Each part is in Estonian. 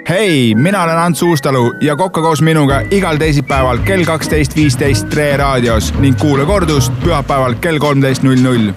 Hei, mina olen Ants Uustalu ja kokka koos minuga igal teisipäeval kell 12.15 Tre raadios ning kuule kordust pühapäeval kell 13.00.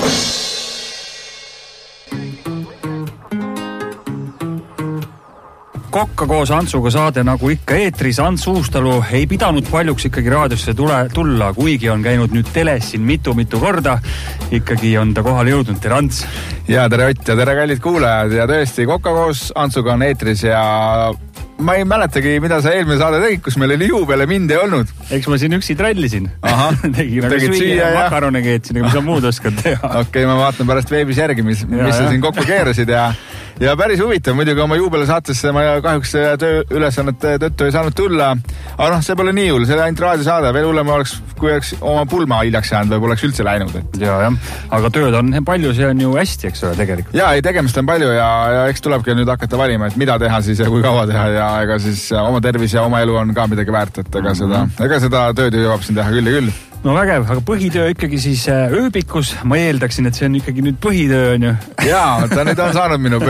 Kokka koos Antsuga saade nagu ikka eetris. Ants Uustalu ei pidanud paljuks ikkagi raadiosse tulla, kuigi on käinud nüüd teles siin mitu korda. Ikkagi on ta kohale jõudnud. Tere Ants! Ja tere Ott ja tere kallid kuulajad ja tõesti Kokka koos Antsuga on eetris ja ma ei mäletagi, mida sa eelmine saade tegid, kus meil oli juubele mind ei olnud. Eks ma siin üksi trallisin. Tegin süüa ja makarone keetsin, aga mis on muud oskad teha. Okei, ma vaatan pärast veebis järgi, mis sa siin kokku keerasid ja päris huvitav. Muidugi oma juubele saatesse ma kahjuks tööülesannete tõttu ei saanud tulla. Aga see pole nii hull, see oli ainult raadiosaade. Veel hullem oleks, kui oleks oma pulma hiljaks jäänud või poleks üldse läinud. Ja. Aga tööd on palju, see on ju hästi, eks ole, tegelikult. Ja, tegemist on palju ja eks tulebki nüüd hakata valima, et mida teha siis ja kui kaua teha ja ega siis oma tervis ja oma elu on ka midagi väärt, et ega seda tööd jõuab siin teha küll ja küll. No vägev, aga põhitöö ikkagi siis ööbikus. Ma eeldaksin, et see on ikkagi nüüd põhitöö, on ju. Jaa, ta nüüd on saanud minu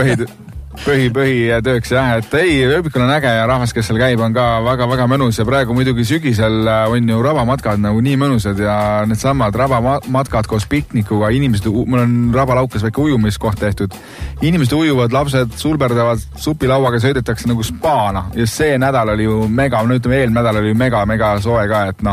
põhitööks, jah, et ei, ööbikul on äge ja rahvas, kes seal käib, on ka väga mõnus ja praegu muidugi sügisel on ju rabamatkad nagu nii mõnusad ja need samad rabamatkad koos piknikuga, mul on Rabalaukas väike ujumiskoht tehtud, inimesed ujuvad, lapsed sulberdavad, supilauaga sõidetakse nagu spaana ja see nädal oli ju eelmine nädal oli ju mega soe ka, et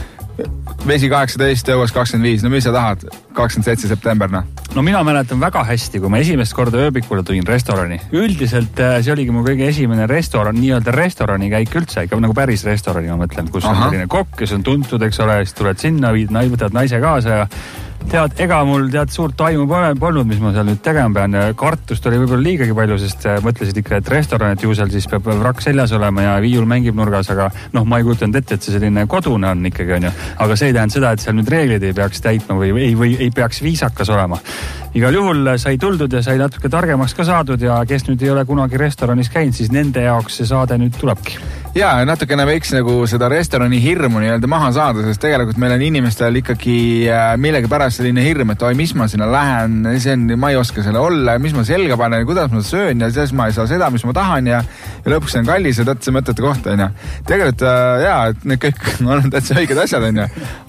vesi 18, õues 25, no mis sa tahad? 27. september, No mina mäletan väga hästi, kui ma esimest korda ööbikule tulin restorani. Üldiselt see oligi mu kõige esimene restoran, nii-öelda restorani käik üldse, ikka nagu päris restorani, ma mõtlen, kus on selline kokk, kes on tuntud, eks ole, siis tuled sinna, võtad naise kaasa ja ega mul suurt taimu polnud, mis ma seal nüüd tegema pean. Kartust oli võib-olla liigagi palju, sest mõtlesid ikka, et restoranit ju seal siis peab vrakk seljas olema ja viiul mängib nurgas, aga ma ei kutanud ette, et see selline kodune on ikkagi, on ju. Aga see ei tähend seda, et seal nüüd reeglid ei peaks täitma või ei peaks viisakas olema. Igal juhul sai tuldud ja sai natuke targemaks ka saadud ja kes nüüd ei ole kunagi restoranis käinud, siis nende jaoks see saade nüüd tulebki. Ja natukene võiks nagu seda restorani hirmu nii-öelda maha saada, sest tegelikult meil on inimestel ikkagi millegi pärast selline hirm, et mis ma sinna lähen, ma ei oska selle olla, mis ma selga panen, kuidas ma söön ja siis ma ei saa seda, mis ma tahan ja lõpuks on kallis ja täitsa mõtete kohta, on ju. Tegelikult et need kõik on täitsa õiged asjad, on ju.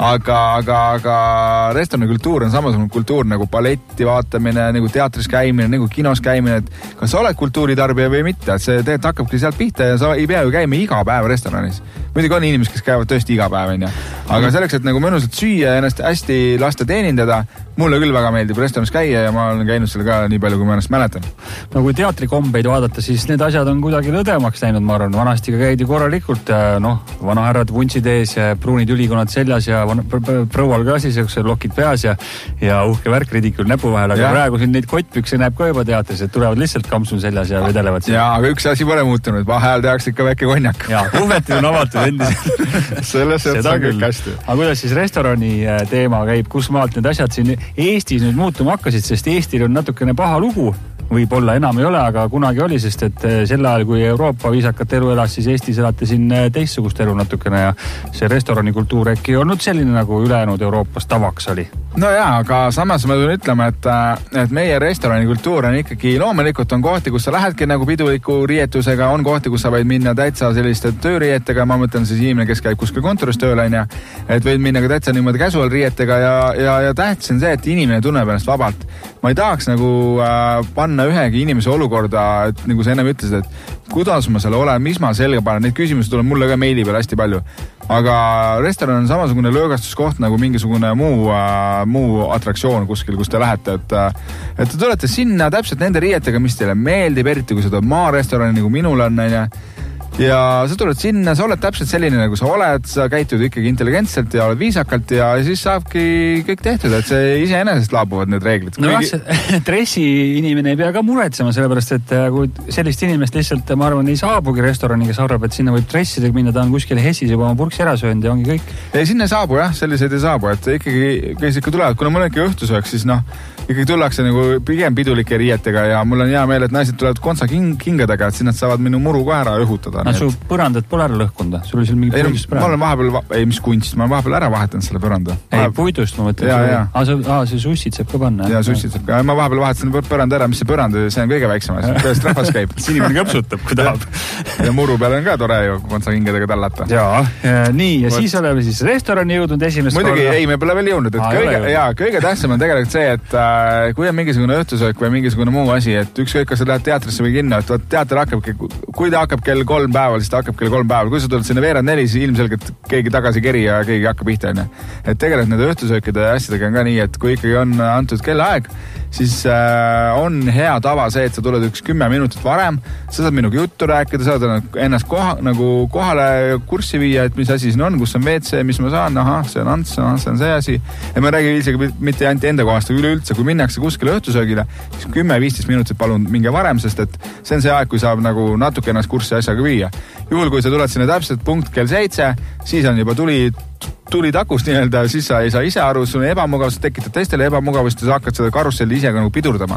Aga restorani kultuur on samasugune kultuur nagu balletti vaatamine, nagu teatris käimine, nagu kinos käimine, et kas sa oled kultuuritarbija või mitte, et see tegelikult hakkabki sealt pihta ja sa ei pea ju käima iga päev restoranis. Muidugi on inimesed, kes käivad tõesti iga päev, on ju. Aga selleks, et nagu mõnusalt süüa ja ennast hästi lasta teenindada, mulle küll väga meeldib restoranis käia ja ma olen käinud seal ka nii palju, kui ma ennast mäletan. No kui teatrikombeid vaadata, siis need asjad on kuidagi lõdemaks läinud, ma arvan. Vanasti ka käidi korralikult, vanahärrad vuntsid ees ja pruunid ülikonnad seljas ja proual ka siis lokid peas ja uhke värk ridikul näpu vahel, aga praegu siin neid kottpükse näeb ka juba teatris, et tulevad lihtsalt kampsun seljas ja vedelevad. Ja, aga üks asi pole muutunud, vahel tehakse ikka väike konjak. Ja, puhvetid on avatud endiselt. Selles on kõik hästi. Aga kuidas siis restorani teema käib, kus maalt need asjad siin Eestis nüüd muutuma hakkasid, sest Eestil on natukene paha lugu. Võib-olla enam ei ole, aga kunagi oli, sest et sel ajal, kui Euroopa viisakat elu elas, siis Eestis elati siin teistsugust elu natukene ja see restorani kultuur äkki olnud selline, nagu ülejäänud Euroopas tavaks oli. No jaa, aga samas ma tulen ütlema, et meie restorani kultuur on ikkagi, loomulikult on kohti, kus sa lähedki nagu piduliku riietusega, on kohti, kus sa võid minna täitsa selliste tööriietega, ma mõtlen siis inimene, kes käib kuskil kontoris tööl, et võid minna ka täitsa niimoodi casual riietega ja tähtis on see, et inimene tunneb ennast vabalt. Ma ei tahaks nagu panna ühegi inimese olukorda, et nagu sa ennem ütlesid, et kuidas ma seal olen, mis ma selga panen, neid küsimusi tuleb mulle ka meili peal hästi palju. Aga restoran on samasugune löögastuskoht nagu mingisugune muu atraktsioon kuskil, kus te lähete, et te tulete sinna täpselt nende riietega, mis teile meeldib, eriti kui sa tuled maarestorani, nagu minul on, ja sa tuled sinna, sa oled täpselt selline, nagu sa oled, sa käitud ikkagi intelligentselt ja oled viisakalt ja siis saabki kõik tehtud, et see iseenesest laabuvad need reeglid. No dressi inimene ei pea ka muretsema, sellepärast, et kui sellist inimest lihtsalt, ma arvan, ei saabugi restorani, kes arvab, et sinna võib dressidega minna, ta on kuskil Hessis juba oma purksi ära söönud ja ongi kõik. Ei, sinna ei saabu jah, selliseid ei saabu, et ikkagi, kes ikka tulevad, kuna mul ikka õhtusööks, siis ikkagi tullakse nagu pigem pidulike riietega ja mul on hea meel, et naised tulevad kontsa kingadega, et siis nad saavad minu muru ka ära õhutada. Su põrandat pole ära lõhkunda? Sul oli seal mingi puidust põrand? Ma olen vahepeal, mis kunst, ma olen vahepeal ära vahetanud selle põranda. Ei, puidust ma mõtlen. See sussid saab ka panna. Ja sussid saab ka. Ma vahepeal vahetasin põranda ära, mis see põrand, see on kõige väiksem asi. Kõigest rahvas käib. Sinimene kõpsutab, kui tahab. Ja muru peal on ka tore ju kontsa kingadega tallata. Jaa, nii ja siis oleme siis restorani jõudnud esimest muidugi, ei, me pole veel jõudnud. Kõige tähtsam on tegelikult see, et kui on mingisugune õhtusöök või mingisugune muu asi, et ükskõik, kas sa lähed teatrisse või kinno, et teater hakkabki, kui ta hakkab kell 3 päeval, siis ta hakkab kell 3 päeval. Kui sa tuled sinna veerand 4, siis ilmselgelt keegi tagasi keri ja keegi hakkab pihta. Et tegelikult nende õhtusöökide ja asjadega on ka nii, et kui ikkagi on antud kellaaeg, siis on hea tava see, et sa tuled 10 minutit varem, sa saad minuga juttu rääkida, sa saad ennast kohale kurssi viia, et mis asi siin on, kus on WC, mis ma saan, see on Ants, see on see asi. Ja ma räägin isegi mitte ainult enda kohast, üleüldse, kui minnakse kuskile õhtusöögile, siis 10-15 minutit palun minge varem, sest et see on see aeg, kui saab nagu natuke ennast kurssi asjaga viia. Juhul, kui sa tuled sinna täpselt punkt kell 7, siis on juba tuli takust nii-öelda, siis sa ei saa ise aru, sul on ebamugavus, tekitad teistele ebamugavust ja sa hakkad seda karusselli ise nagu pidurdama.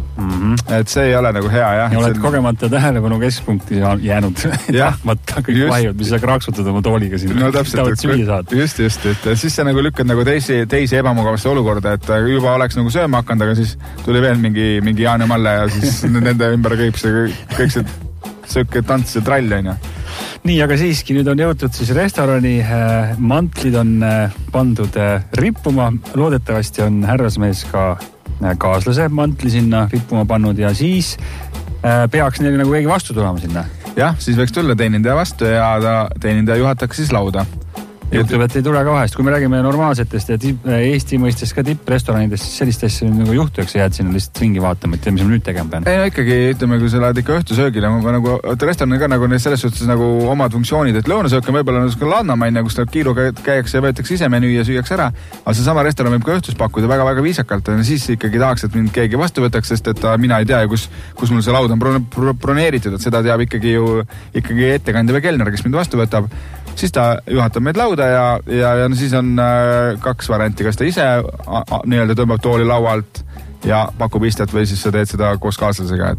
Et see ei ole nagu hea, jah. Ja oled kogemata tähelepanu keskpunkti jäänud tahmata kõik vahjud, mis sa kraaksutad oma tooliga siin. No täpselt, just, et siis sa nagu lükkad nagu teisi ebamugavasse olukorda, et juba oleks nagu sööma hakanud, aga siis tuli veel mingi Jaan ja Malle ja siis nende ümber kõik see sööke tants ja trall, on ju. Nii, aga siiski nüüd on jõutud siis restorani, mantlid on pandud rippuma, loodetavasti on härrasmees ka kaaslase mantli sinna rippuma pannud ja siis peaks neile nagu keegi vastu tulema sinna. Jah, siis võiks tulla teenindaja vastu ja teenindaja juhataks siis lauda. Juhtub, et ei tule ka vahest. Kui me räägime normaalsetest ja Eesti mõistes ka tipprestoranidest, siis sellist asja nagu juhtu, eks jääd sinna lihtsalt ringi vaatama, et mis ma nüüd tegema pean. Ei, no ikkagi, ütleme, kui sa lähed ikka õhtusöögile, nagu restorani ka nagu selles suhtes nagu omad funktsioonid, et lõunasöök on võib-olla nagu landamaine, kus kiiruga käiakse ja võetakse ise menüü ja süüaks ära, aga see sama restoran võib ka õhtus pakkuda väga-väga viisakalt, ja siis ikkagi tahaks, et mind keegi vastu võtaks, sest et mina ei tea, kus mul see laud on broneeritud, et seda teab ikkagi ettekandja või kelner, kes mind vastu võtab. Siis ta juhatab meid lauda ja siis on 2 varianti, kas ta ise nii-öelda tõmbab tooli laualt ja pakub istet või siis sa teed seda koos kaaslasega,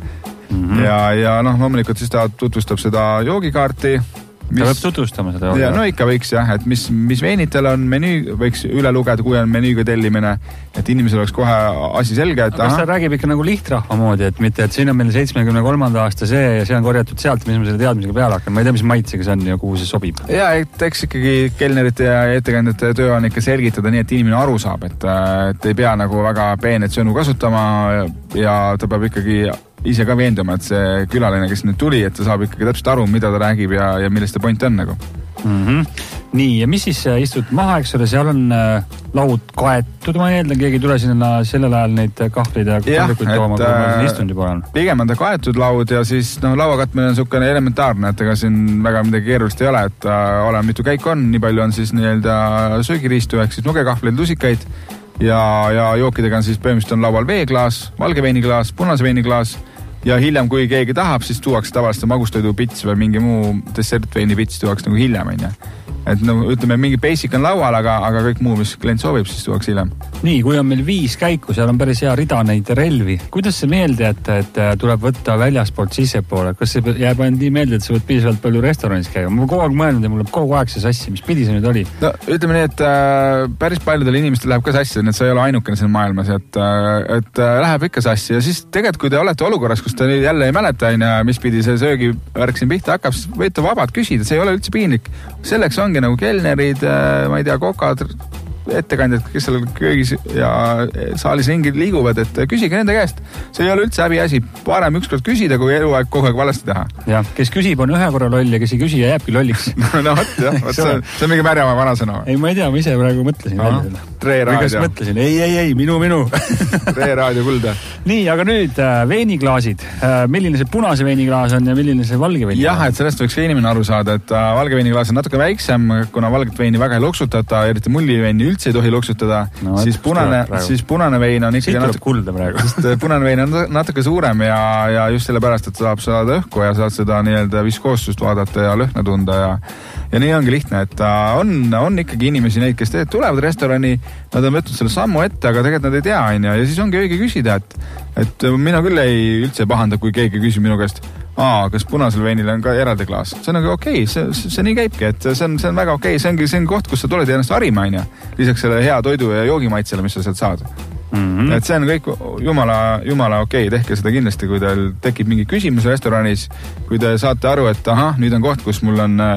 et ja loomulikult siis ta tutvustab seda joogikaarti. Ta võib tutvustama seda joogikaarti? No ikka võiks jah, et mis veinidel on menüü, võiks üle lugeda, kui on menüüga tellimine, et inimesel oleks kohe asi selge, et kas ta räägib ikka nagu lihtrahva moodi, et mitte, et siin on meil 73. aasta see ja see on korjatud sealt, mis ma selle teadmisega peale hakkan, ma ei tea, mis maitsega see on ja kuhu see sobib. Ja, et eks ikkagi kelnerite ja ettekandjate töö on ikka selgitada nii, et inimene aru saab, et ei pea nagu väga peenet sõnu kasutama ja ta peab ikkagi ise ka veenduma, et see külaline, kes nüüd tuli, et ta saab ikkagi täpselt aru, mida ta räägib ja millest see point on nagu. Nii, ja mis siis istud maha, eks ole, seal on laud kaetud, ma eeldan, keegi tule sinna sellel ajal neid kahvleid ja kohvikuid tooma, kui ma siin istund juba olen. Pigem on ta kaetud laud ja siis lauakatmine on niisugune elementaarne, et ega siin väga midagi keerulist ei ole, et olen mitu käiku on, nii palju on siis nii-öelda söögiriistu ehk siis nugekahvleid, lusikaid ja jookidega on siis põhimõtteliselt on laual veeklaas, valgeveiniklaas, punase veiniklaas ja hiljem, kui keegi tahab, siis tuuakse tavaliselt magustoidu pits või mingi muu dessertveini pits tuuakse nagu hiljem, on ju. Et ütleme, mingi basic on laual, aga kõik muu, mis klient soovib, siis tuuakse hiljem. Nii, kui on meil 5 käiku, seal on päris hea rida neid relvi. Kuidas see meelde, et tuleb võtta väljaspoolt sissepoole? Kas see jääb ainult nii meelde, et sa võid piisavalt palju restoranis käia? Ma kogu aeg mõelnud ja mul läheb kogu aeg see sassi. Mis pidi see nüüd oli? No, ütleme nii, et päris paljudel inimestel läheb ka sassi, et see ei ole ainukene siin maailmas, et läheb ikka sassi ja siis tegelikult, kui te olete olukorras, kus te jälle ei mäleta, mis pidi see söögivärk siin pihta hakkab, siis võite vabalt küsida, see ei ole üldse piinlik. Selleks ongi nagu kelnerid, ma ei tea, kokad, ettekandjad, kes seal köögis ja saalis ringi liiguvad, et küsige nende käest. See ei ole üldse häbi asi. Parem ükskord küsida, kui eluaeg kogu aeg valesti teha. Ja, kes küsib, on ühe korra loll ja kes ei küsi ja jääbki lolliks. No võt, jah, see on mingi märjama vanasõna. Ei, ma ei tea, ma ise praegu mõtlesin välja. Või kas mõtlesin? Ei, minu. Tree-raadio kulda. Nii, aga nüüd veiniklaasid. Milline see punase veiniklaas on ja milline see valge veiniklaas? Jah, et sellest võiks ka inimene aru saada, et valge veiniklaas on natuke väiksem, kuna valget veini väga ei luksutata, eriti mulliveini üldse ei tohi luksutada, siis punane vein on ikkagi punane vein on natuke suurem ja just sellepärast, et saab saada õhku ja saad seda nii-öelda viskoossust vaadata ja lõhna tunda ja nii ongi lihtne, et on ikkagi inimesi neid, kes tulevad restorani, nad on võtnud selle sammu ette, aga tegelikult nad ei tea, ja siis ongi õige küsida, et mina küll üldse pahanda, kui keegi küsib minu käest, kas punasel veinil on ka eraldi klaas. See on aga okei, see nii käibki, et see on väga okei, see on koht, kus sa tuled ennast harima, lisaks selle hea toidu ja joogimaitsele, mis sa sealt saad. Et see on kõik jumala okei, tehke seda kindlasti, kui teil tekib mingi küsimus restoranis, kui te saate aru, et nüüd on koht, kus mul on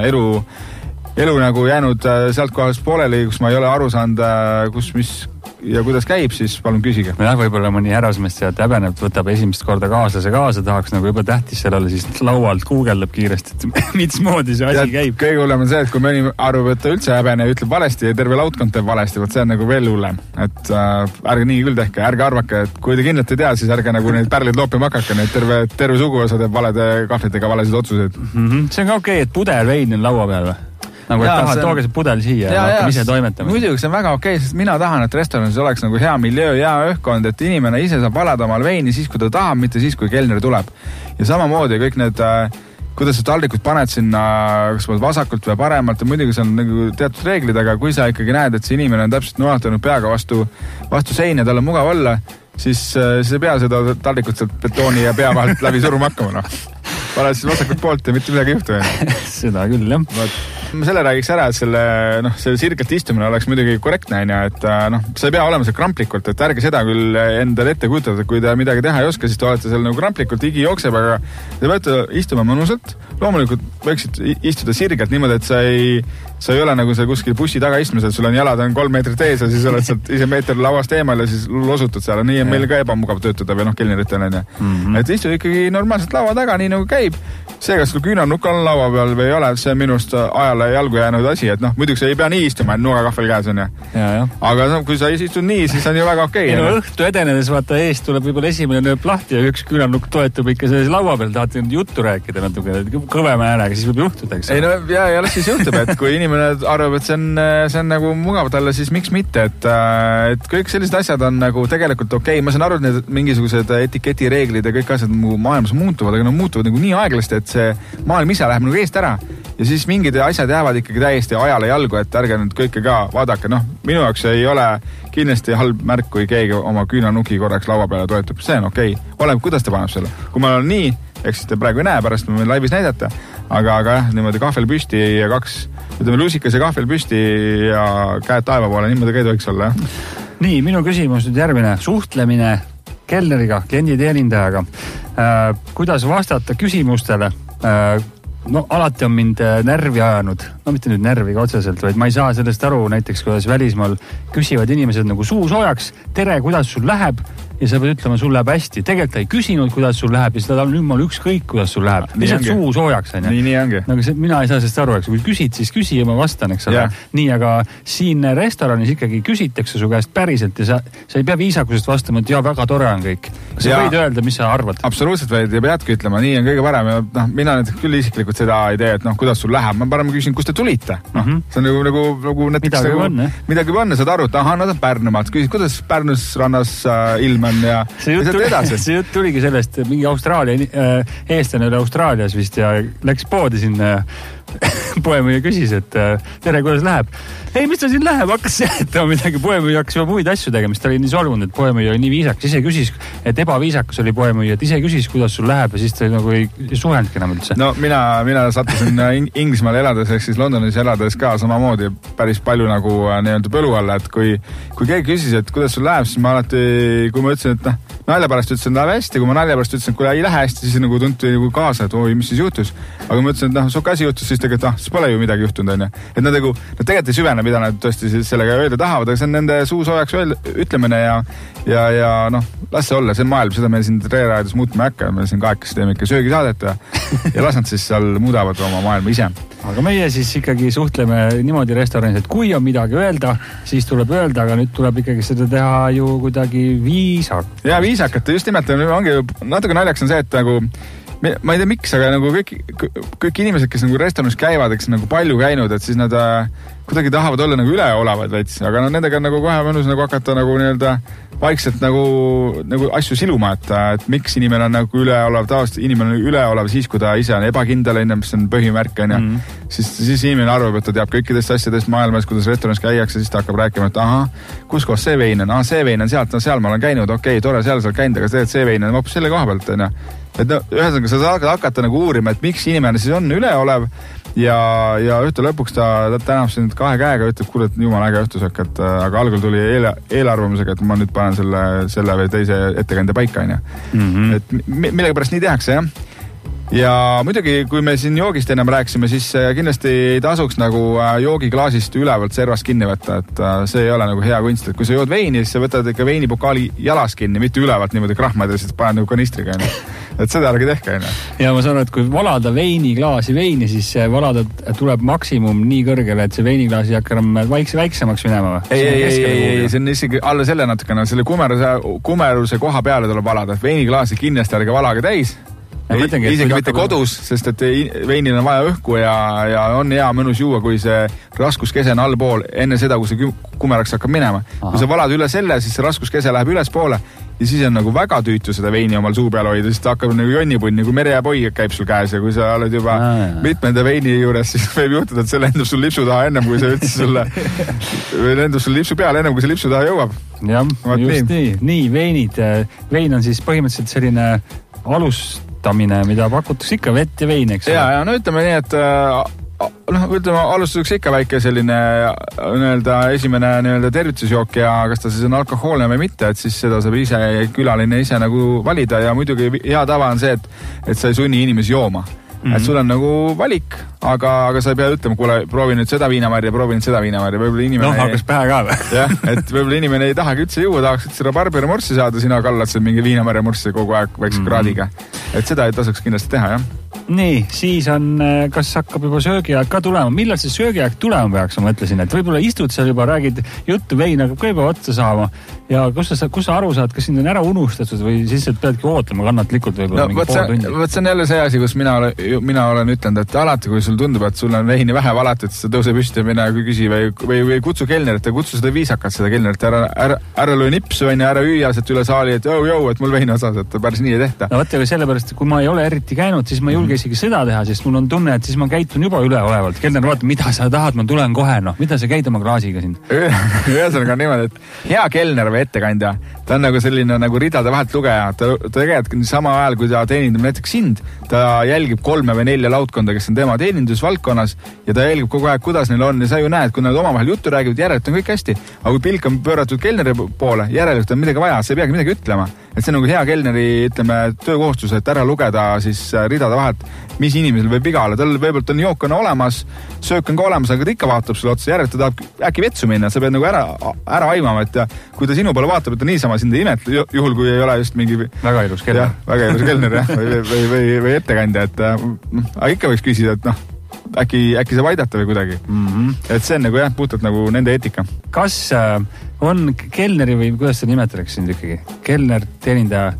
elu nagu jäänud sealt kohast pooleli, kus ma ei ole aru saanud, kus mis ja kuidas käib, siis palun küsige. Jah, võib-olla mõni härrasmees sealt häbeneb, võtab esimest korda kaaslase kaasa, tahaks nagu juba tähtis sellele, siis laualt guugeldab kiiresti, et mismoodi see asi käib. Kõige hullem on see, et kui mõni arvab, et ta üldse häbene ja ütleb valesti ja terve laudkond teeb valesti, võt see on nagu veel hullem. Et ärge nii küll tehke, ärge arvake, et kui te kindlalt ei tea, siis ärge nagu neid pärlid loopima hakake, neid terve suguvõsa teeb valede kahvlitega valesid otsuseid. See on ka okei, et pudel vein on laua peal või? Nagu et tahad, tooge see pudel siia ja hakkame ise toimetama. Muidugi see on väga okei, sest mina tahan, et restoranis oleks nagu hea miljöö, hea õhkkond, et inimene ise saab valada omal veini siis, kui ta tahab, mitte siis, kui kelner tuleb. Ja samamoodi kõik need, kuidas sa taldrikud paned sinna, kas vasakult või paremalt, ja muidugi see on nagu teatud reeglid, aga kui sa ikkagi näed, et see inimene on täpselt noatanud peaga vastu sein ja tal on mugav olla, siis ei pea seda taldrikut sealt betooni ja pea vahelt läbi suruma hakkama, Pane siis vasakult poolt ja mitte midagi juhtu. Seda küll, jah. Ma selle räägiks ära, et selle sirgelt istumine oleks muidugi korrektne, et sa ei pea olema seal kramplikult, et ärge seda küll endale ette kujutada, kui te midagi teha ei oska, siis te olete seal nagu kramplikult, higi jookseb, aga te peate istuma mõnusalt. Loomulikult võiksid istuda sirgelt niimoodi, et sa ei ole nagu see kuskil bussi taga istmisel, sul on jalad 3 meetrit ees ja siis oled sealt ise meeter lauast eemal ja siis losutad seal. Nii on meil ka ebamugav töötada või kelneritel on. Et istu ikkagi normaalselt laua taga, nii nagu käib. See, kas sul küünarnukk on laua peal või ei ole, see on minust ajale jalgu jäänud asi, et muidugi sa ei pea nii istuma, et nuugakahvel käes on. Aga kui sa istud nii, siis on ju väga okei. Õhtu edenedes vaata eest tuleb võib-olla esimene nööp lahti ja üks küünarnukk toetub ikka selles laua peal, tahate juttu rääkida natuke kõvema äänega, siis võib juhtuda, eks. Ei no ja siis juhtub, et kui inimene arvab, et see on nagu mugav talle, siis miks mitte, et kõik sellised asjad on nagu tegelikult okei. Ma saan aru, et need mingisugused etiketireeglid ja kõik asjad maailmas muutuvad, aga nad muutuvad nagu nii aeglasti, et see maailm ise läheb nagu eest ära ja siis mingid asjad jäävad ikkagi täiesti ajale jalgu, et ärge nüüd kõike ka vaadake. Minu jaoks ei ole kindlasti halb märk, kui keegi oma küünanuki korraks laua peale toetub. See on okei. Oleme, kuidas ta paneb selle. Kui ma olen nii, eks siis te praegu ei näe, pärast ma võin laivis näidata, aga jah, niimoodi kahvel püsti ja lusikas ja kahvel püsti ja käed taeva poole, niimoodi ka ei tohiks olla. Nii, minu küsimus nüüd järgmine. Suhtlemine kelneriga, klienditeenindajaga. Kuidas vastata küsimustele? Alati on mind närvi ajanud. Mitte nüüd närviga otseselt, vaid ma ei saa sellest aru näiteks, kuidas välismaal küsivad inimesed nagu suu soojaks. Tere, kuidas sul läheb? Ja sa pead ütlema, sul läheb hästi. Tegelikult ta ei küsinud, kuidas sul läheb ja seda on nüüd ükskõik, kuidas sul läheb. Lihtsalt suu soojaks. Nii ongi. Mina ei saa sellest aru, eks. Kui küsid, siis küsi ja ma vastan, eks ole. Nii, aga siin restoranis ikkagi küsitakse su käest päriselt ja sa ei pea viisakusest vastama, et väga tore on kõik. Sa võid öelda, mis sa arvad. Absoluutselt võid ja peadki ütlema, nii on kõige parem. Mina näiteks küll isiklikult seda ei tee, et kuidas sul läheb. Ma parem küsin, kust te tulite. See on nagu näiteks midagi on, saad aru, et nad on Pärnumaalt. Küsid, kuidas Pärnus rannas ilm ja see jutt tuligi sellest, mingi Austraalia eestlane oli Austraalias vist ja läks poodi sinna poemüüja küsis, et tere, kuidas läheb? Ei, mis ta siin läheb? Hakkas seletama midagi, poemüüja hakkas juba muid asju tegema, mis ta oli nii solvunud, et poemüüja oli nii viisakas. Ise küsis, et ebaviisakas oli poemüüja, et ise küsis, kuidas sul läheb ja siis ta nagu ei suhelnudki enam üldse. No mina sattusin Inglismaal elades, ehk siis Londonis elades ka samamoodi päris palju nagu nii-öelda põlu alla, et kui keegi küsis, et kuidas sul läheb, siis ma alati, kui ma ütlesin, et nalja pärast ütlesin, et läheb hästi, kui ma nalja pärast ütlesin, et kui ei lähe hästi, siis nagu tunti nagu kaasa, et oi, mis siis juhtus. Aga ma ütlesin, et su käsi juhtus, siis tegelikult, siis pole ju midagi juhtunud, on. Et nad tegelikult ei süvene, mida nad tõesti sellega öelda tahavad, aga see on nende suu soojaks ütlemine ja las see olla, see on maailm, seda meil siin Reeraadios muutma ei hakka, me siin kahekesi teeme ikka söögisaadet ja las nad siis seal muudavad oma maailma ise. Aga meie siis ikkagi suhtleme niimoodi restoranis, et kui on midagi öelda, siis tuleb öelda, aga nüüd tuleb ikkagi seda teha ju kuidagi viisak. Ja viisakat, just nimelt, ongi natuke naljaks on see, et nagu ma ei tea miks, aga nagu kõik inimesed, kes nagu restoranis käivad, eks nagu palju käinud, et siis nad kuidagi tahavad olla nagu üleolevad veits, aga nendega on nagu kohe mõnus nagu hakata nagu nii-öelda vaikselt nagu asju siluma, et miks inimene on nagu üleolev, tavaliselt inimene on üleolev siis, kui ta ise on ebakindel, mis on põhimärk, siis inimene arvab, et ta teab kõikidest asjadest maailmas, kuidas restoranis käiakse, siis ta hakkab rääkima, et kus kohas see vein on, see vein on sealt, seal ma olen käinud, okei, tore, seal käinud, aga tegelikult see vein on hoopis selle koha pealt, on ju. Et ühesõnaga sa saad hakata nagu uurima, et miks inimene siis on üleolev ja õhtu lõpuks ta tänab sind 2 käega, ütleb, kuule, et jumala äge õhtusöök, aga algul tuli eelarvamusega, et ma nüüd panen selle või teise ettekandja paika, on ju. Et millega pärast nii tehakse, jah. Ja muidugi, kui me siin joogist ennem rääkisime, siis kindlasti ei tasuks nagu joogiklaasist ülevalt servast kinni võtta, et see ei ole nagu hea kunst, et kui sa jood veini, siis sa võtad ikka veinipokaali jalas kinni, mitte ülevalt niimoodi krahmad ja siis paned nagu kanistriga, et seda ärge tehke, on ju. Ja ma saan, et kui valada veiniklaasi veini, siis valada tuleb maksimum nii kõrgele, et see veiniklaasi hakkab väiksemaks minema. Ei, see on isegi alla selle natukene, selle kumeruse koha peale tuleb valada, et veiniklaasi kindlasti ärge valaga täis. Isegi mitte kodus, sest et veinil on vaja õhku ja on hea mõnus juua, kui see raskuskese on allpool enne seda, kui see kumeraks hakkab minema. Kui sa valad üle selle, siis see raskuskese läheb ülespoole ja siis on nagu väga tüütu seda veini omal suu peal hoida, siis ta hakkab nagu jonnipunn, nagu merejapoi käib sul käes ja kui sa oled juba mitmenda veini juures, siis võib juhtuda, et see lendab sul lipsu taha ennem, kui see üldse sulle või lendab sul lipsu peale ennem, kui see lipsu taha jõuab. Jah, just nii. Nii, veinid. Vein on siis põhimõtteliselt selline alustamine, mida pakutakse ikka vett ja vein, eks? Ja, no ütleme nii, et alustuseks ikka väike selline esimene tervitusjook ja kas ta siis on alkohoolne või mitte, et siis seda saab külaline ise nagu valida ja muidugi hea tava on see, et sa ei sunni inimesi jooma. Et sul on nagu valik, aga sa ei pea ütlema, kuule, proovi nüüd seda viinamarja, võib-olla inimene hakkas pähe ka või? Jah, et võib-olla inimene ei tahagi üldse juua, tahaks üldse rabarberimurssi saada, sina kallad seal mingi viinamarjamurssi kogu aeg väikse kraadiga. Et seda ei tasuks kindlasti teha, jah. Nii, siis on, kas hakkab juba söögiaeg ka tulema? Millal see söögiaeg tulema peaks, ma mõtlesin, et võib-olla istud seal juba, räägid juttu, vein hakkab ka juba otsa saama ja kus sa aru saad, kas sind on ära unustatud või siis peadki ootama kannatlikult võib-olla mingi pool tundi? Võt see on jälle see asi, kus mina olen ütlenud, et alati, kui sul tundub, et sul on veini vähe valatud, siis sa tõuse püsti ja mine küsi või kutsu kelnerit ja kutsu seda viisakalt seda kelnerit, ära löö nipsu, ära hüüa sealt üle saali, et et mul veini osas, et päris nii ei tehta. No võtta või sellepärast, kui ma ei ole eriti käinud, siis ma julge isegi seda teha, sest mul on tunne, et siis ma käitun juba üleolevalt. Kelner vaatab, mida sa tahad, ma tulen kohe, mida sa käid oma klaasiga siin? Ühesõnaga on niimoodi, et hea kelner või ettekandja, ta on nagu selline nagu ridade vahelt lugeja. Ta tegelikult sama ajal, kui ta teenindab näiteks sind, ta jälgib 3 või 4 laudkonda, kes on tema teenindusvaldkonnas ja ta jälgib kogu aeg, kuidas neil on ja sa ju näed, kui nad omavahel juttu räägivad, järelikult on kõik hästi. Aga kui pilk on pööratud kelneri poole, järelikult on midagi vaja, sa ei peagi midagi ütlema. Et see on nagu hea kelneri, töökohustus, et ära lugeda siis ridade vahelt, mis inimesel võib viga olla. Tal võib-olla on jook on olemas, söök on ka olemas, aga ta ikka vaatab sulle otsa, järelikult ta tahab äkki vetsu minna, sa pead nagu ära aimama, et kui ta sinu poole vaatab, et ta niisama sind ei imet, juhul kui ei ole just mingi väga ilus kelner, väga ilus kelner jah, või ettekandja, et aga ikka võiks küsida, et äkki saab aidata või kuidagi. Et see on nagu jah, puhtalt nagu nende eetika. Kas on kelneri või kuidas seda nimetaks sind ikkagi? Kelner, teenindaja?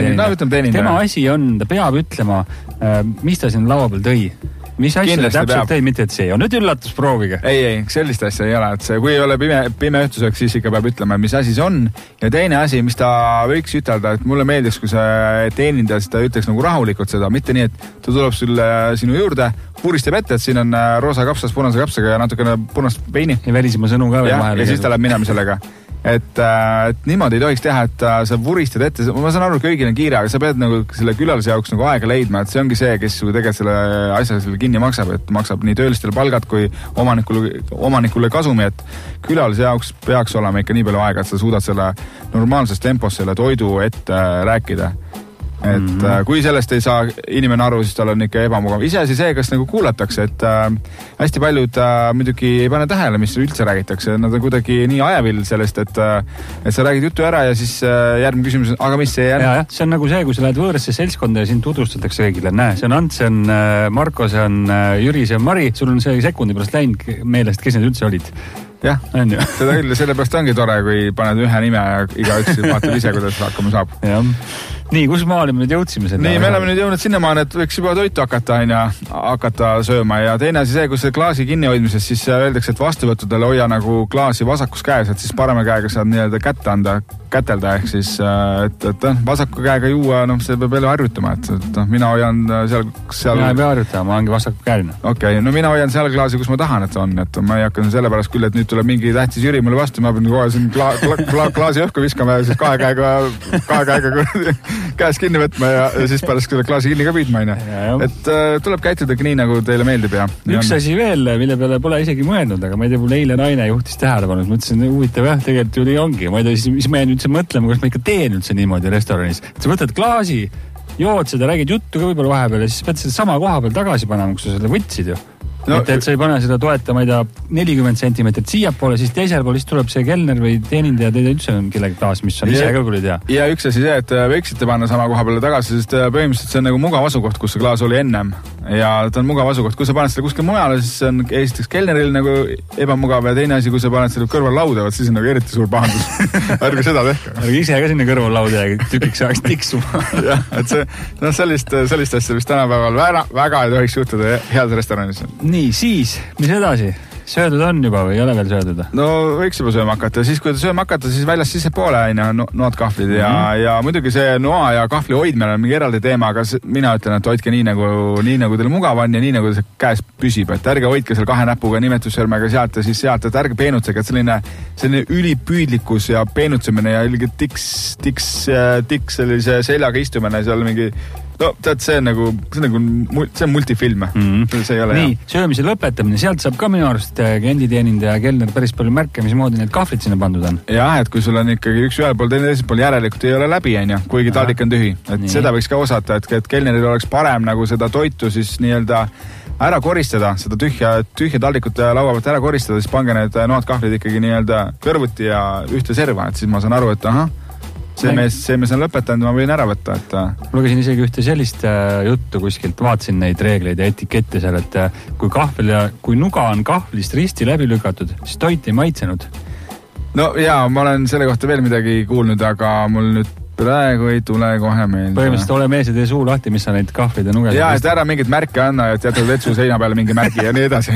Tema asi on, ta peab ütlema, mis ta siin laua peal tõi. Mis asja täpselt tõi, mitte et see on nüüd üllatus, proovige. Ei, sellist asja ei ole, et see, kui ei ole pime õhtusöök, siis ikka peab ütlema, mis asi see on. Ja teine asi, mis ta võiks ütelda, et mulle meeldiks, kui see teenindaja, siis ta ütleks nagu rahulikult seda, mitte nii, et ta tuleb sulle sinu juurde, puristab ette, et siin on roosa kapsas, punase kapsaga ja natukene punast veini. Ja välisima sõnu ka veel vahel. Ja siis ta läheb minema sellega. Et niimoodi ei tohiks teha, et sa vuristad ette, ma saan aru, kõigil on kiire, aga sa pead nagu selle külalise jaoks nagu aega leidma, et see ongi see, kes tegelikult selle asja selle kinni maksab, et maksab nii töölistele palgad kui omanikule kasumi, et külalise jaoks peaks olema ikka nii palju aega, et sa suudad selle normaalses tempos selle toidu ette rääkida. Et kui sellest ei saa inimene aru, siis tal on ikka ebamugav. Iseasi see, kas nagu kuulatakse, et hästi paljud muidugi ei pane tähele, mis üldse räägitakse. Nad on kuidagi nii ajavill sellest, et sa räägid jutu ära ja siis järgmine küsimus on, aga mis see järgmine? Ja, see on nagu see, kui sa lähed võõrasse seltskonda ja sind tutvustatakse kõigile. Näe, see on Ants, see on Marko, see on Jüri, see on Mari. Sul on see sekundi pärast läinud meelest, kes need üldse olid. Jah, seda küll, sellepärast ongi tore, kui paned ühe nime ja igaüks vaatab ise, kuidas hakkama saab. Jah. Nii, kus maale me nüüd jõudsime seda? Nii, me oleme nüüd jõudnud sinnamaani, et võiks juba toitu hakata sööma ja teine asi see, kui see klaasi kinnihoidmises, siis öeldakse, et vastuvõttudele hoia nagu klaasi vasakus käes, et siis parema käega saad nii-öelda kätelda, ehk siis, et vasaku käega juua, see peab jälle harjutama, et mina hoian seal... Mina ei pea harjutama, ma olengi vasaku käelina. Okei, no mina hoian seal klaasi, kus ma tahan, et on, et ma ei hakka sellepärast küll, et nüüd tuleb mingi tähtis Jüri mulle vastu, ma pean kohe siin klaasi õhku viskama ja siis kahe käega käes kinni võtma ja siis pärast seda klaasi kinni ka püüdma, et tuleb käitudagi nii, nagu teile meeldib ja... Üks asi veel, mille peale pole isegi mõelnud, aga ma ei tea, mul eile naine juhtis tähelepanu, mõtlesin, huvitav jah, tegelikult ju nii ongi. Ma ei tea, siis me nüüd mõtleme, kuidas ma ikka teen üldse niimoodi restoranis. Sa võtad klaasi, jood seda, räägid juttu ka võib-olla vahepeal ja siis pead seda sama koha peal tagasi panema, kus sa seda võtsid ju. No, et sa ei pane seda toeta, ma ei tea, 40 centimeetrit siiapoole, siis teisel pool siis tuleb see kelner või teenindaja, teid üldse on kellegi klaas, mis on ise ka küll ei tea. Ja üks asi see, et võiksite panna sama koha peale tagasi, sest põhimõtteliselt see on nagu mugav asukoht, kus see klaas oli ennem. Ja ta on mugav asukoht. Kui sa paned seda kuskil mujale, siis on esiteks kelneril nagu ebamugav ja teine asi, kui sa paned seda kõrval lauda, siis on nagu eriti suur pahandus. Ärge seda tehka. Ärge ise ka sinna kõrval lauda ja tükiks ajaks tiksuma. Jah, et see, sellist asja, mis tänapäeval väga ei tohiks juhtuda heas restoranis. Nii, siis, mis edasi? Söödud on juba või ei ole veel söödud? No võiks juba sööma hakata. Siis, kui sööma hakata, siis väljas sisse poole noad kahvlid ja muidugi see noa ja kahvli hoidmine on mingi eraldi teema, aga mina ütlen, et hoidke nii nagu teile mugav on ja nii nagu see käes püsib, et ärge hoidke seal kahe näpuga nimetussõrmega sealt ja siis sealt, et ärge peenutsege, et selline ülipüüdlikkus ja peenutsemine ja tiks sellise seljaga istumine seal mingi no, tead, see on multifilm. See ei ole nii, söömise lõpetamine, sealt saab ka minu arust klienditeenindaja ja kelner päris palju märke, mismoodi need kahvlid sinna pandud on. Jah, et kui sul on ikkagi üks ühel pool, teine teisel pool järelikult ei ole läbi, kuigi talik on tühi. Et nii. Seda võiks ka osata, et kelneril oleks parem nagu seda toitu siis nii-öelda ära koristada, seda tühja tallikut laua pealt ära koristada, siis pange need noad kahvlid ikkagi nii-öelda kõrvuti ja ühte serva, et siis ma saan aru, et see mees on lõpetanud, ma võin ära võtta, et... Lugesin isegi ühte sellist juttu kuskilt, vaatasin neid reegleid ja etikette seal, et kui nuga on kahvlist risti läbi lükatud, siis toit ei maitsenud. No jaa, ma olen selle kohta veel midagi kuulnud, aga mul nüüd praegu ei tule kohe meelde. Põhimõtteliselt ole mees ja tee suu lahti, mis sa neid kahvlid ja nuged... Jaa, et ära mingit märke anna, et jätad vetsu seina peale mingi märgi ja nii edasi.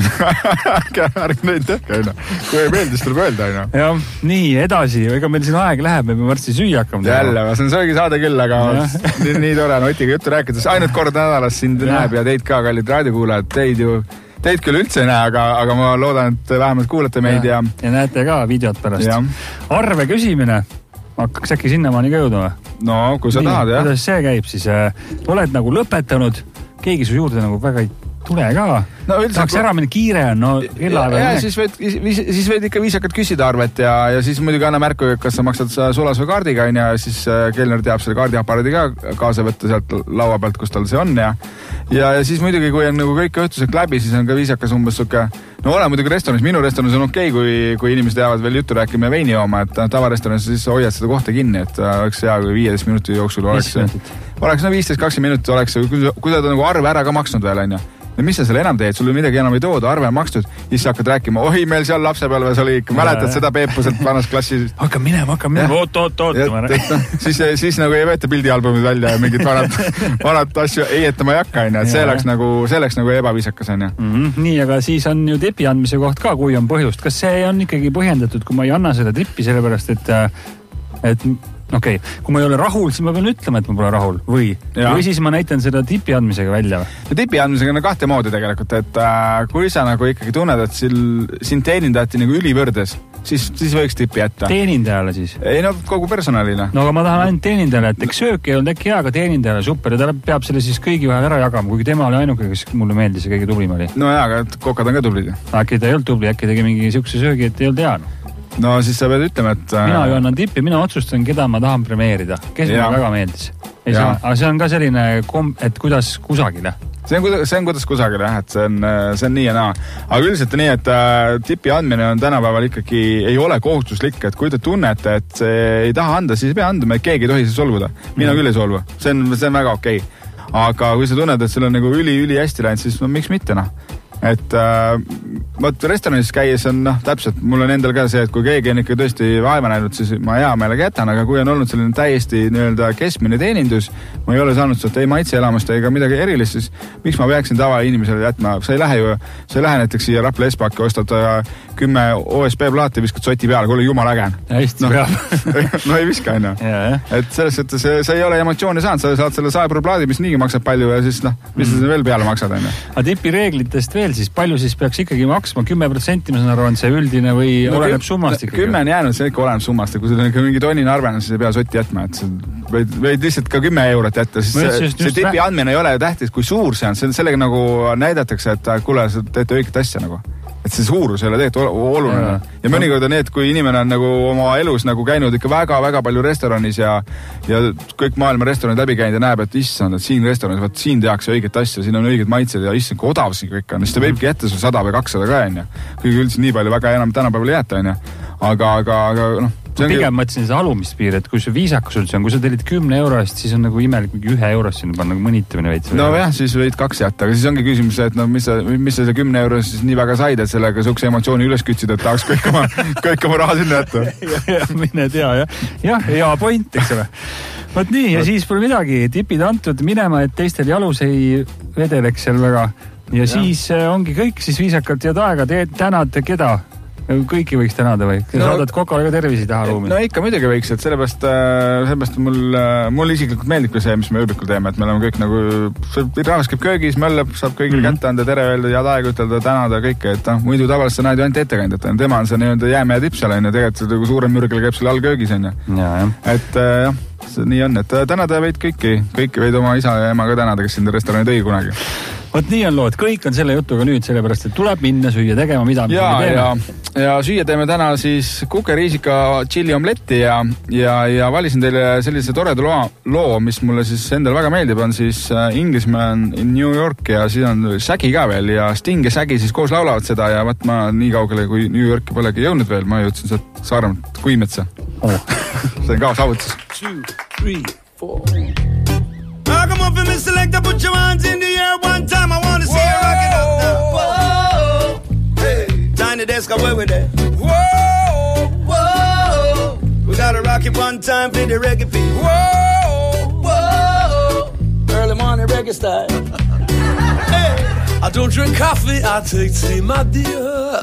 Ärge neid tehke, kui ei meeldis, tuleb öelda. Jah, nii, edasi. Ega meil siin aeg läheb, me peame varsti süüa hakkama. Jälle, see on söögi saade küll, aga nii tore on Otiga juttu rääkides. Ainult kord nädalas sind näeb ja teid ka, kallid raadiokuulajad. Teid küll üldse ei näe, aga ma loodan, et vähemalt kuulate meid ja näete ka videot pärast. Arve küsimine. Hakkaks äkki sinnamaani ka jõudma? No, kui sa tahad, jah. Kuidas see käib siis? Oled nagu lõpetanud, keegi su juurde nagu väga ei tule ka. No, tahaks ära minna kiire on, siis võid ikka viisakalt küsida arvet ja siis muidugi anna märku, kas sa maksad sulas või kaardiga ja siis kelner teab selle kaardiaparaadi ka kaasa võtta sealt laua pealt, kus tal see on ja siis muidugi, kui on nagu kõik õhtuseks läbi, siis on ka viisakas umbes suke, no ole muidugi restoranis, minu restoranis on okei, kui inimesed jäävad veel juttu rääkima ja veini jooma, et tavarestoranis siis hoiad seda kohta kinni, et oleks hea, kui 15 minuti jooksul oleks 15-20 minutit oleks, kui sa nagu arve ära ka maksnud veel, on ju. Ja mis sa selle enam teed, sul midagi enam ei tooda, arve on makstud, siis sa hakkad rääkima, oi, meil seal lapsepõlves oli ikka, mäletad seda Peepuselt vanas klassis. Hakka minema, oot. Siis nagu ei võeta pildialbumid välja ja mingid vanad asju eitama ei hakka, et see oleks nagu ebaviisakas, on ju. Nii, aga siis on ju tipi andmise koht ka, kui on põhjust. Kas see on ikkagi põhjendatud, kui ma ei anna seda tippi, sellepärast, et okei, kui ma ei ole rahul, siis ma pean ütlema, et ma pole rahul või siis ma näitan seda tipi andmisega välja. Tipi andmisega on kahte moodi tegelikult, et kui sa nagu ikkagi tunned, et sind teenindajati nagu ülivõrdes, siis võiks tipi jätta. Teenindajale siis? Ei no, kogu personalina. No aga ma tahan ainult teenindajale, et eks söök ei olnud äkki hea, aga teenindajale super ja ta peab selle siis kõigi vahel ära jagama, kuigi tema oli ainuke, kes mulle meeldis ja kõige tublim oli. No jaa, aga kokad on ka tublid. Äkki ta ei olnud tubli, äkki tegi mingi siukse söögi, et ei olnud hea. No siis sa pead ütlema, et... Mina ju annan tippi, mina otsustan, keda ma tahan premeerida. Kes mulle väga meeldis. Aga see on ka selline, et kuidas kusagile. See on kuidas kusagile, et see on nii ja naa. Aga üldiselt nii, et tipi andmine on tänapäeval ikkagi ei ole kohustuslik, et kui te tunnete, et see ei taha anda, siis ei pea andma, et keegi ei tohi siis solvuda. Mina küll ei solvu. See on väga okei. Aga kui sa tunned, et sul on nagu üli hästi läinud, siis miks mitte, noh. Et võt restoranis käies on täpselt, mul on endal ka see, et kui keegi on ikka tõesti vaeva näinud, siis ma hea meelega jätan, aga kui on olnud selline täiesti nii-öelda keskmine teenindus, ma ei ole saanud sealt ei maitseelamust ega midagi erilist, siis miks ma peaksin tavainimesele jätma, sa ei lähe näiteks siia Rapla Espaki, ostad 10 OSB plaati, viskad soti peale, kuule jumal äge. Hästi peab. No ei viska, et selles suhtes sa ei ole emotsiooni saanud, sa saad selle 100 plaadi, mis niigi maksab palju ja siis mis sa veel peale maksad, Aga tipi reeglitest veel siis, palju siis peaks ikkagi maksma? 10% ma saan aru, on see üldine või oleneb summast ikkagi? 10 on jäänud, see ikka oleneb summast ja kui sul on ikka mingi tonnine arvena, siis ei pea sotti jätma, et võid lihtsalt ka 10 eurot jätta, siis see tipi andmine ei ole ju tähtis, kui suur see on, sellega nagu näidatakse, et kuule, sa teete õiget asja nagu. Et see suurus ei ole tegelikult oluline. Ja mõnikord on need, kui inimene on nagu oma elus nagu käinud ikka väga-väga palju restoranis ja kõik maailma restoranid läbi käinud ja näeb, et issand, et siin restoranis, vaat siin tehakse õiget asja, siin on õiged maitsed ja issand, kui odav siin kõik on, siis ta võibki jätta sul 100 või 200 ka, on. Kuigi üldse nii palju väga enam tänapäeval jätta, on. Aga pigem mõtlesin seda alumist piiri, et kui see viisakus üldse on, kui sa tellid 10 eurost, siis on nagu imelik 1 eurost sinna panna nagu mõnitamine veits. No jah, siis võid 2 jätta, aga siis ongi küsimus, et mis sa 10 eurost siis nii väga said, et sellega sukse emotsiooni üles kütsid, et tahaks kõik oma raha sinna jätta. ja mine tea, jah, hea point, eks ole. Võt nii, ja siis pole midagi, tipid antud minema, et teistel jalus ei vedeleks seal väga. Ja siis ongi kõik siis viisakalt ja aega, tänad keda? Kõiki võiks tänada või? Saadad Kokole ka tervisi taha ruumi? No ikka muidugi võiks, et sellepärast mul isiklikult meeldib see, mis me ööbikul teeme, et me oleme kõik nagu, rahvas käib köögis, möllab, saab kõigile kätte anda, tere öelda, head aega ütelda, tänada kõike, et muidu tavaliselt sa näed ju ainult ettekandjat, tema on see nii-öelda jäämehe tipp seal, tegelikult kui suurem mürgel käib seal all köögis, on. Et jah, nii on, et tänada võid kõiki võid oma isa ja ema ka tänada, kes sind restorani tõi kunagi. Vot nii on lood, kõik on selle jutuga nüüd, sellepärast, et tuleb minna süüa tegema, mida me teeme. Ja süüa teeme täna siis kukeriisika chili omletti ja valisin teile sellise toreda loo, mis mulle siis endal väga meeldib, on siis Englishman in New York ja siis on Shaggy ka veel ja Sting ja Shaggy siis koos laulavad seda ja vaat ma nii kaugele, kui New Yorki polegi jõudnud veel, ma jõudsin sealt Saaremaalt Kuimetsa. See on ka saavutus. 2, 3, 4 Come on for me, selector, put your hands in the air one time. I want to see you rock it up now. Whoa, hey, Tiny Desk, away with it. Whoa, whoa, we gotta rock it one time for the reggae beat. Whoa, whoa, early morning reggae style. Hey, I don't drink coffee, I take tea, my dear.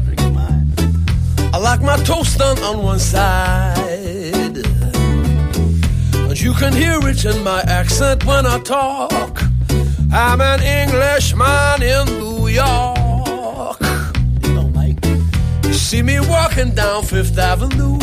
I like my toast done on one side. You can hear it in my accent when I talk. I'm an Englishman in New York. You know, Mike. You see me walking down Fifth Avenue,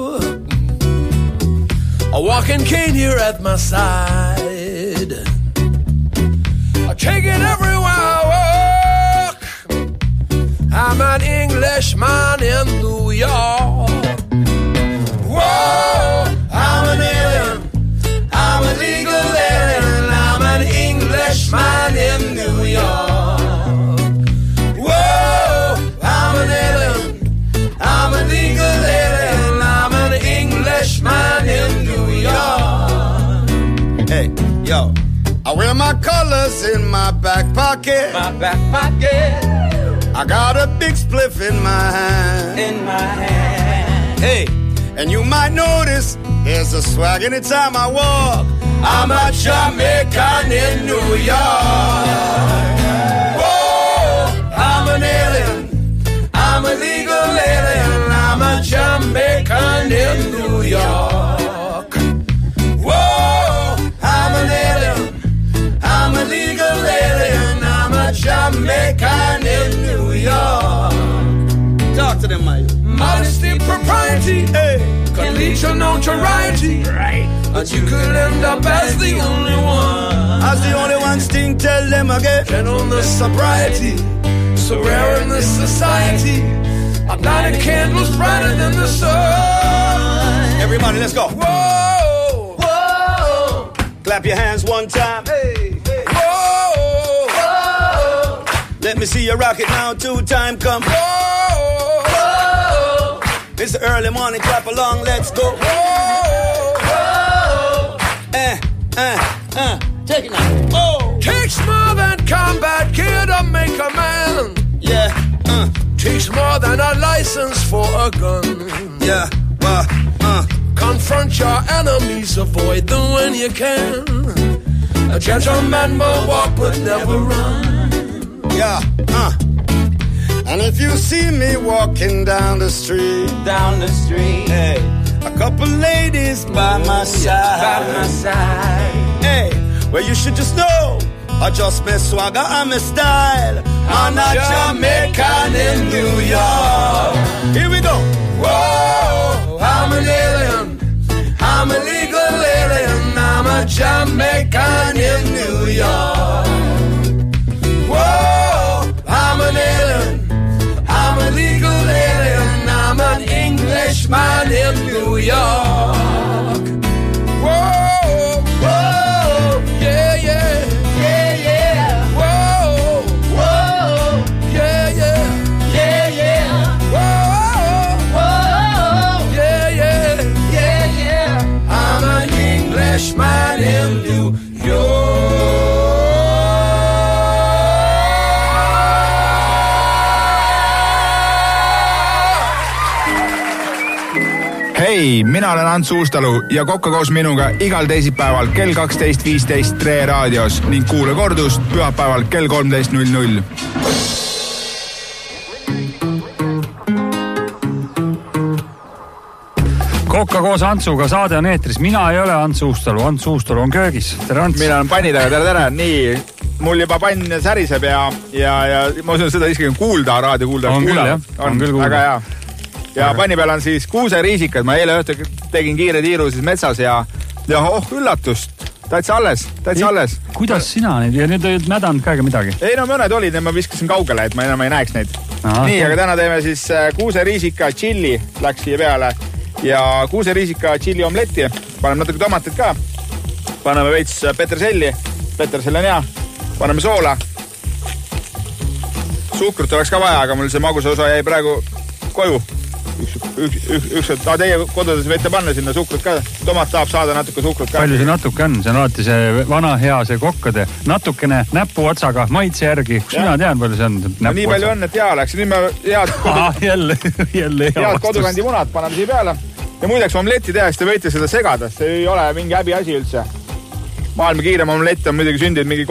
a walking cane here at my side. I take it everywhere I walk. I'm an Englishman in New York. Whoa, I'm an alien. I'm a legal alien, I'm an Englishman in New York. Whoa, I'm an alien, I'm a legal alien, I'm an Englishman in New York. Hey, yo, I wear my colors in my back pocket. My back pocket. I got a big spliff in my hand. In my hand. Hey, and you might notice there's a swag anytime I walk. I'm a Jamaican in New York. Whoa, I'm an alien. I'm a legal alien. I'm a Jamaican in New York. Whoa, I'm an alien. I'm a legal alien. I'm a Jamaican in New York. Talk to them, Mike. Modesty, propriety, hey. Can lead to notoriety, right? And you could end up as the only one. As the only one, Sting, tell them again. Gentleness, sobriety, so rare in this society. I'm lighting candles brighter than the sun. Everybody, let's go. Whoa, whoa. Clap your hands one time. Hey, hey. Whoa, whoa. Let me see you rock it now, 2 time come. Whoa, whoa. It's the early morning, clap along, let's go. Whoa, whoa. Take it now. Oh. Takes more than combat gear to make a man. Yeah, license for a gun. Yeah, Confront your enemies, avoid them when you can. A gentleman will walk but never run. yeah, And if you see me walking down the street, hey, a couple ladies by my side, hey, well you should just know I just my swagger and my style. I'm a Jamaican in New York. Here we go. Whoa, I'm an alien, I'm a legal alien, I'm a Jamaican in New York. Whoa, I'm an alien, I'm a legal alien, I'm an Englishman in New York. Whoa, whoa, yeah, yeah, yeah, yeah. Whoa, whoa, yeah, yeah, yeah, yeah. Whoa, whoa, yeah, yeah, yeah, yeah. I'm an Englishman in New York. Hei, mina olen Ants Uustalu ja kokka koos minuga igal teisipäeval kell 12.15 Tre raadios ning kuule kordust pühapäeval kell 13.00. Kokka koos Antsuga, saade on eetris. Mina ei ole Ants Uustalu, Ants Uustalu on köögis. Tere, Ants. Mina olen panni taga, tere. Nii, mul juba pann säriseb ja ma usun, seda isegi on kuulda, raadio kuulda. On küll, jah. On küll kuulda. Väga hea. Ja panni peal on siis kuuseriisikad. Ma eile õhtul tegin kiire tiiru siis metsas ja üllatust. Täitsa alles. Kuidas sina neid? Ja nüüd ei mädanud ka midagi? Ei, no mõned olid, ma viskasin kaugele, et ma enam ei näeks neid. Nii, aga täna teeme siis kuuseriisika chili läks siia peale ja kuuseriisika chili omletti. Paneme natuke tomatit ka. Paneme veits peterselli. Petersell on hea. Paneme soola. Suhkrut oleks ka vaja, aga mul see magusosa jäi praegu koju. Teie kodudes võite panna sinna suhkrut ka. Tomat tahab saada natuke suhkrut ka. Palju see natuke on? See on alati see vana hea, see kokkade natukene näpu otsaga maitse järgi. Kus mina tean, palju see on? No, nii palju on, et hea läks. Nüüd me head kodukandi munad paneme siia peale. Ja muideks omletti teha, siis te võite seda segada. See ei ole mingi häbi asi üldse. Maailma kiirem omlett on muidugi sündinud mingi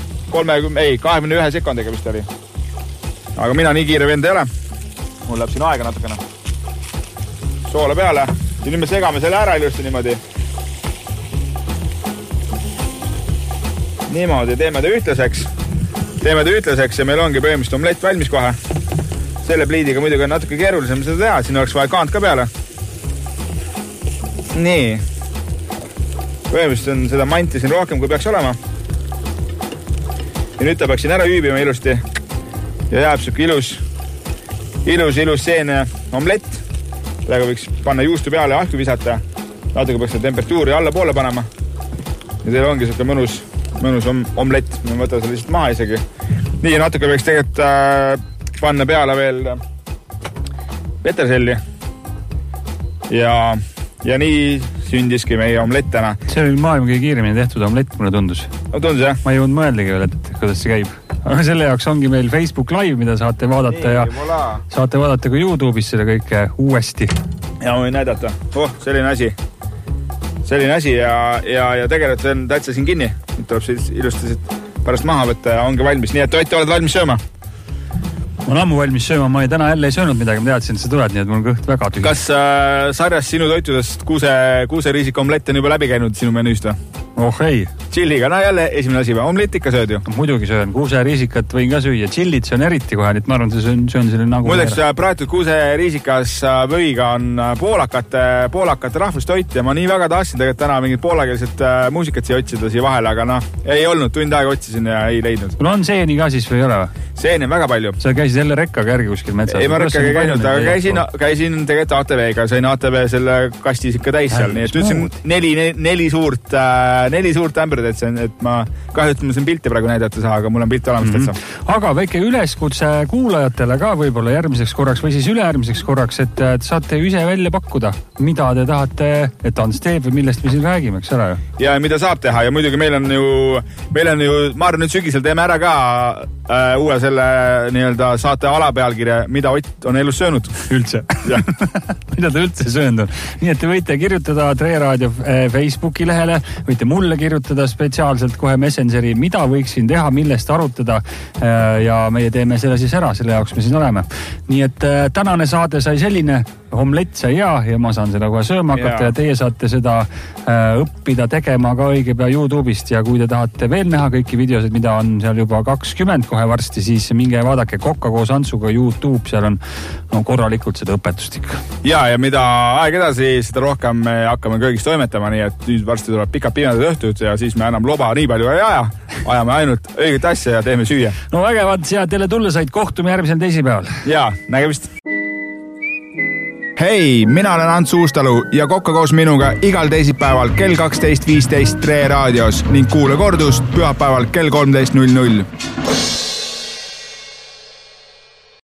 21 sekundiga vist oli. Aga mina nii kiire vend ei ole. Mul läheb siin aega natukene. Soola peale. Ja nüüd me segame selle ära ilusti niimoodi. Niimoodi, teeme ta ühtlaseks. Ja meil ongi põhimõtteliselt omlett valmis kohe. Selle pliidiga muidugi on natuke keerulisem seda teha. Siin oleks vaja kaant ka peale. Nii. Põhimõtteliselt on seda manti siin rohkem, kui peaks olema. Ja nüüd ta peaks siin ära hüübima ilusti. Ja jääb siuke ilus seene omlett. Praegu võiks panna juustu peale ja ahju visata. Natuke peaks seda temperatuuri alla poole panema. Ja teil ongi siuke mõnus omlett. Ma võtan selle lihtsalt maha isegi. Nii, natuke võiks tegelikult panna peale veel peterselli. Ja nii sündiski meie omlett täna. See oli maailma kõige kiiremini tehtud omlett, mulle tundus. Tundus, jah? Ma ei jõudnud mõeldagi veel, et kuidas see käib. Aga selle jaoks ongi meil Facebook Live, mida saate vaadata ja saate vaadata ka YouTube'is selle kõike uuesti. Ja ma võin näidata. Selline asi ja tegelikult see on täitsa siin kinni. Nüüd tuleb siis ilusti pärast maha võtta ja ongi valmis. Nii et Ott, oled valmis sööma? Ma olen ammu valmis sööma, ma täna jälle ei söönud midagi, ma teadsin, et sa tuled, nii et mul on kõht väga tühi. Kas sarjas sinu toitudest kuuseriisika omlett on juba läbi käinud sinu menüüst või? Oh ei. Chilliga, no jälle esimene asi või? Omlett ikka sööd ju? Muidugi söön, kuuseriisikat võin ka süüa. Chillit see on eriti kohe, nii et ma arvan, et söön selle nagu... Muideks praetud kuuseriisikas võiga on poolakate rahvustoit ja ma nii väga tahtsin tegelikult täna mingit poolakeelset muusikat siia otsida siia vahele, aga ei olnud, tund aega otsisin ja ei leidnud. Sul on seeni ka siis või ei ole või? Seeni on väga palju. Sa käisid jälle rekkaga järgi kuskil metsas? Ei, ma rekkaga ei käinud, aga käisin tegelikult ATV-ga, sain ATV selle kastis ikka täis seal, nii et ütlesin neli suurt ämbrit kaameraid, et ma kahjuks ma siin pilti praegu näidata saa, aga mul on pilt olemas täitsa. Aga väike üleskutse kuulajatele ka võib-olla järgmiseks korraks või siis ülejärgmiseks korraks, et saate ju ise välja pakkuda, mida te tahate, et Ants teeb või millest me siin räägime, eks ole? Ja mida saab teha ja muidugi meil on ju, ma arvan, nüüd sügisel teeme ära ka uue selle nii-öelda saate alapealkirja, mida Ott on elus söönud. Üldse. Mida ta üldse söönud on. Nii et te võite kirjutada Tre Raadio Facebooki lehele, võite mulle kirjutada spetsiaalselt kohe Messengeri, mida võiksin teha, millest arutada ja meie teeme selle siis ära, selle jaoks me siin oleme. Nii et tänane saade sai selline, omlett sai hea ja ma saan seda kohe sööma hakata ja teie saate seda õppida tegema ka õige pea YouTube'ist ja kui te tahate veel näha kõiki videosid, mida on seal juba 20 kohe varsti, siis minge vaadake Kokka koos Antsuga YouTube, seal on korralikult seda õpetust ikka. Ja mida aeg edasi, seda rohkem me hakkame kõigist toimetama, nii et nüüd varsti tuleb pikad pimedad õhtud ja siis me enam loba nii palju ei aja, ajame ainult õiget asja ja teeme süüa. No vägevad, ja teile tulla said, kohtume järgmisel teisipäeval. Ja, nägemist! Hei, mina olen Ants Uustalu ja Kokka koos minuga igal teisipäeval kell 12.15 Tre Raadios ning kuule kordust pühapäeval kell 13.00.